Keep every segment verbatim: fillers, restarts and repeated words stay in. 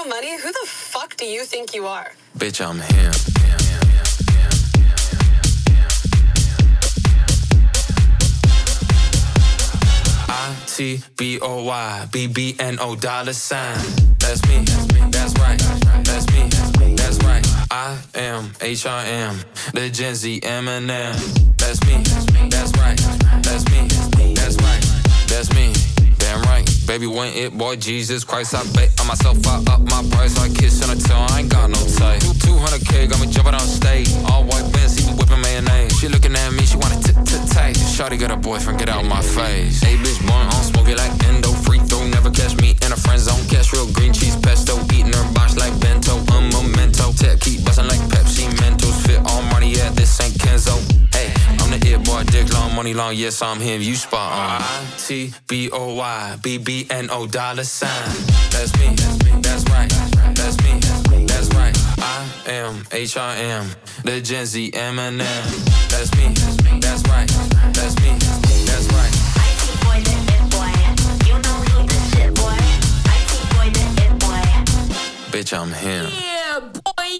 no money? Who the fuck do you think you are? Bitch, I'm him. I T B O Y B B N O dollar sign. That's me, that's right, that's me, that's right. I am H R M, the Gen Z Eminem. That's me, that's right, that's me, that's right, that's me. Damn right, baby, when it, boy, Jesus Christ, I bet on myself, I up my price, I kiss on the toe, I ain't got no type. two hundred K, got me jumping on stage, all white Benz, see me whipping mayonnaise. She looking at me, she wanna tit-tit-tight. Shawty got a boyfriend, get out my face. Hey, bitch, born on smoke it like endo, free throw, never catch me in a friend zone. Cash real green cheese pesto, eating her box like bento, a memento. Tech keep bustin' like Pepsi Mentos, fit all money, yeah, this ain't Kenzo. Hey, I'm the it boy, dick long, money long, yes, I'm him, you spot on. I T B O Y B B N O dollar sign. That's me, that's right, that's me, that's right. I am H R M, the Gen Z Eminem. That's me, that's right, that's me, that's right. I T boy, the it boy, you know he the shit boy. I T boy, the it boy. Bitch, I'm him. Yeah, boy.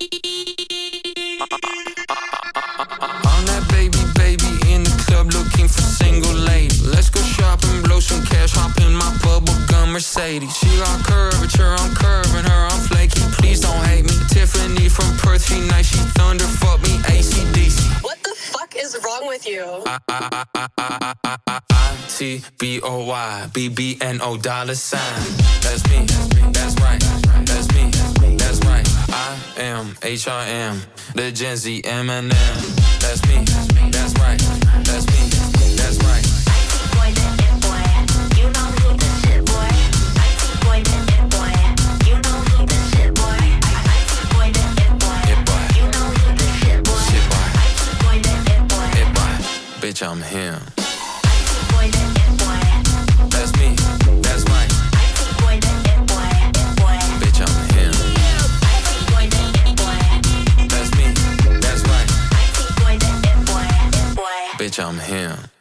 I'm that baby, baby in the club looking for single lady. Let's go shopping, blow some cash, hop in my bubble gum Mercedes. She got curvature, I'm curving her, I'm flaky. Please don't hate me. Tiffany from Perth, she nice, she thunder, fuck me, A C D C. What the fuck is wrong with you? I, I, I, I, I, I, I, T B O Y B B N O dollar sign. That's me, that's right, that's me, that's right. I am H R M, the Gen Z Eminem. That's me, that's right, that's me, that's right. I T boy, the it boy, you know he the shit boy. I T boy, the it boy, you know he the shit boy. I T boy, the it boy, you know he the shit boy. Shit boy. I T boy, the it boy. It boy. Bitch, I'm him. I T boy, the it boy. That's me, that's right. I T boy, the it boy, it boy. Bitch, I'm him. I T boy, the it boy. That's me, that's right. I T boy, the it boy, it boy. Bitch, I'm him.